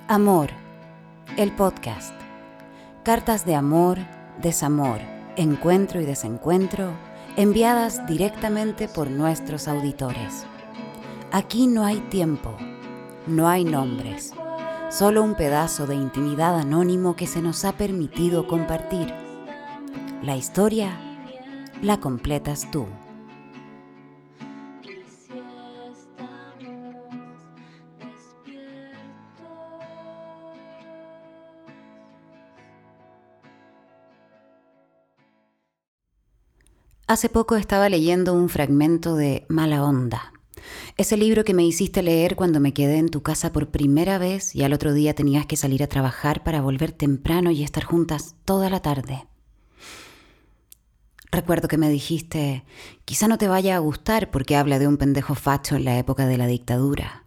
Amor, el podcast. Cartas de amor, desamor, encuentro y desencuentro enviadas directamente por nuestros auditores. Aquí no hay tiempo, no hay nombres, solo un pedazo de intimidad anónimo que se nos ha permitido compartir. La historia la completas tú. Hace poco estaba leyendo un fragmento de Mala Onda, ese libro que me hiciste leer cuando me quedé en tu casa por primera vez y al otro día tenías que salir a trabajar para volver temprano y estar juntas toda la tarde. Recuerdo que me dijiste, quizá no te vaya a gustar porque habla de un pendejo facho en la época de la dictadura.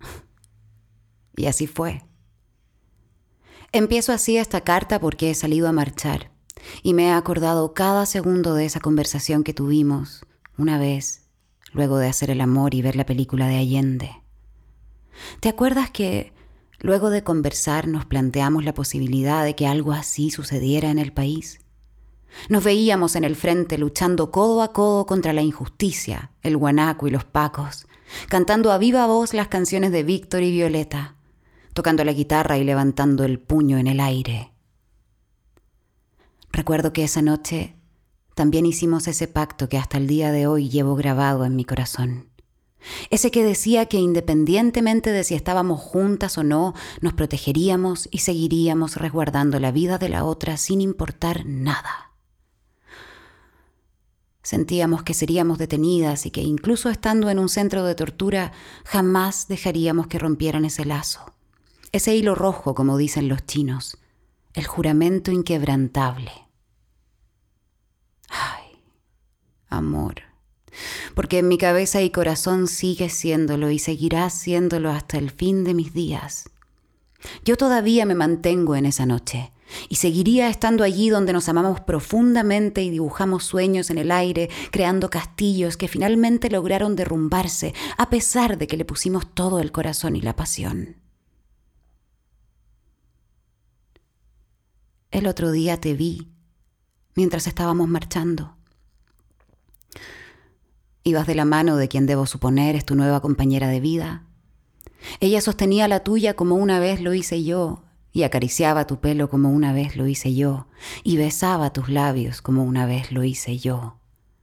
Y así fue. Empiezo así esta carta porque he salido a marchar. Y me he acordado cada segundo de esa conversación que tuvimos una vez, luego de hacer el amor y ver la película de Allende. ¿Te acuerdas que luego de conversar nos planteamos la posibilidad de que algo así sucediera en el país? Nos veíamos en el frente luchando codo a codo contra la injusticia, el guanaco y los pacos, cantando a viva voz las canciones de Víctor y Violeta, tocando la guitarra y levantando el puño en el aire. Recuerdo que esa noche también hicimos ese pacto que hasta el día de hoy llevo grabado en mi corazón. Ese que decía que independientemente de si estábamos juntas o no, nos protegeríamos y seguiríamos resguardando la vida de la otra sin importar nada. Sentíamos que seríamos detenidas y que incluso estando en un centro de tortura jamás dejaríamos que rompieran ese lazo. Ese hilo rojo, como dicen los chinos, el juramento inquebrantable. Ay, amor, porque en mi cabeza y corazón sigues siéndolo y seguirás siéndolo hasta el fin de mis días. Yo todavía me mantengo en esa noche y seguiría estando allí donde nos amamos profundamente y dibujamos sueños en el aire, creando castillos que finalmente lograron derrumbarse a pesar de que le pusimos todo el corazón y la pasión. El otro día te vi mientras estábamos marchando. Ibas de la mano de quien debo suponer es tu nueva compañera de vida. Ella sostenía la tuya como una vez lo hice yo, y acariciaba tu pelo como una vez lo hice yo, y besaba tus labios como una vez lo hice yo.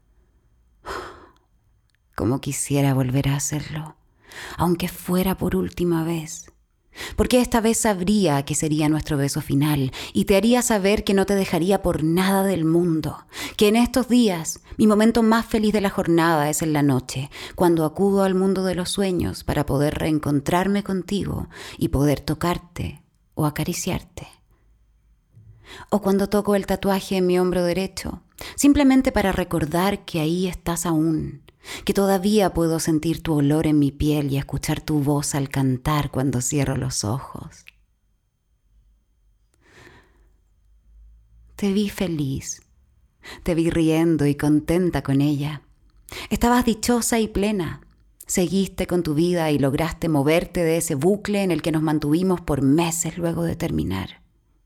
Cómo quisiera volver a hacerlo, aunque fuera por última vez. Porque esta vez sabría que sería nuestro beso final y te haría saber que no te dejaría por nada del mundo, que en estos días mi momento más feliz de la jornada es en la noche, cuando acudo al mundo de los sueños para poder reencontrarme contigo y poder tocarte o acariciarte. O cuando toco el tatuaje en mi hombro derecho, simplemente para recordar que ahí estás aún, que todavía puedo sentir tu olor en mi piel y escuchar tu voz al cantar cuando cierro los ojos. Te vi feliz, te vi riendo y contenta con ella. Estabas dichosa y plena. Seguiste con tu vida y lograste moverte de ese bucle en el que nos mantuvimos por meses luego de terminar.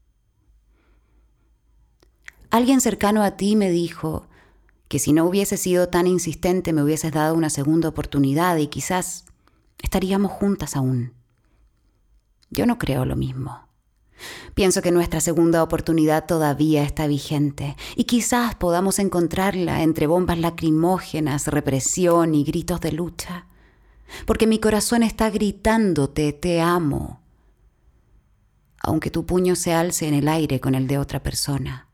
Alguien cercano a ti me dijo que si no hubiese sido tan insistente me hubieses dado una segunda oportunidad y quizás estaríamos juntas aún. Yo no creo lo mismo. Pienso que nuestra segunda oportunidad todavía está vigente y quizás podamos encontrarla entre bombas lacrimógenas, represión y gritos de lucha. Porque mi corazón está gritándote, te amo, aunque tu puño se alce en el aire con el de otra persona.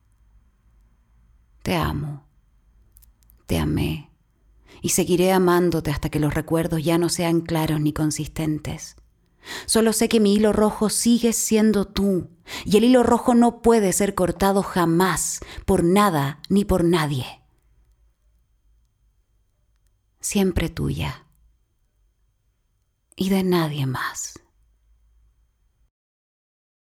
Te amo. Te amé y seguiré amándote hasta que los recuerdos ya no sean claros ni consistentes. Solo sé que mi hilo rojo sigue siendo tú y el hilo rojo no puede ser cortado jamás por nada ni por nadie. Siempre tuya y de nadie más.